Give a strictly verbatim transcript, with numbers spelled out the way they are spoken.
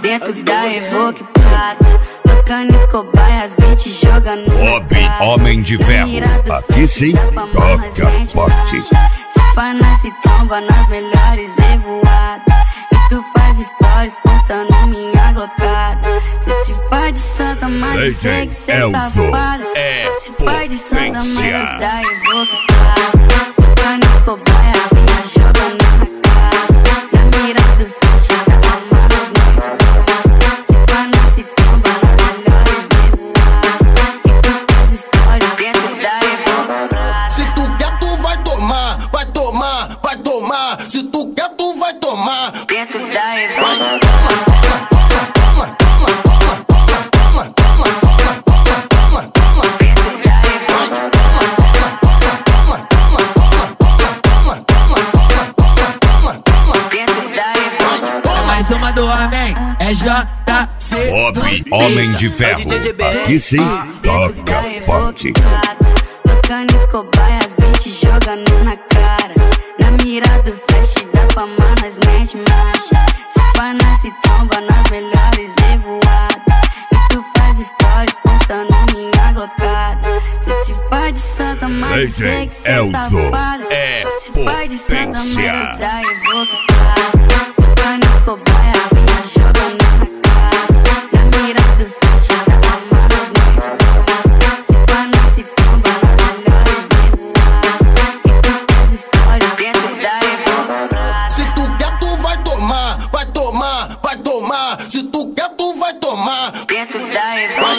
dentro da Evoque Prata. Tocando Escobar, as beats jogando Bob, Homem de Ferro. Aqui sim, toca forte. Se pá, nasce tromba nas melhores revoadas. E tu faz stories postando minha glocada. Cê se faz de santa, mas eu sei que cê é safado. É Cê se faz de santa, mas eu potência. da Evoque Prata. Tocando Escobar, as beats jogando na cara. Na mira do flash, da alma nas mãos. Se pá, nasce tromba nas melhores revoadas. E tu faz stories dentro da Evoque Prata. Se tu quer, tu vai tomar, vai tomar, vai tomar. Se tu quer, tu vai tomar. Dentro da Evoque Vai, Prata. toma, toma, toma, toma, toma, toma, toma, toma, toma, toma, toma. Dentro da Evoque É mais uma do homem, é J C. Bob, Homem de Ferro. Aqui sim, toca forte. Tocando Escobar, as beats jogando na cara. Na mira do flash da fama, nós mete marcha. Se pá, nasce tromba nas melhores revoadas. E tu faz stories postando minha glocada. Cê se faz de santa, mas eu sei que cê é Elzo safado. é Cê se faz de santa, mas potência. eu da Evoque Prata. Tocando Escobar, as beats jogando na cara. Na mira do flash da fama, nós mete marcha. Se pá, nasce tromba nas melhores revoadas. E tu faz stories dentro da Evoque Prata. Se tu quer, tu vai tomar, vai tomar, vai tomar. Se tu quer, tu vai tomar. Dentro da Evoque Vai,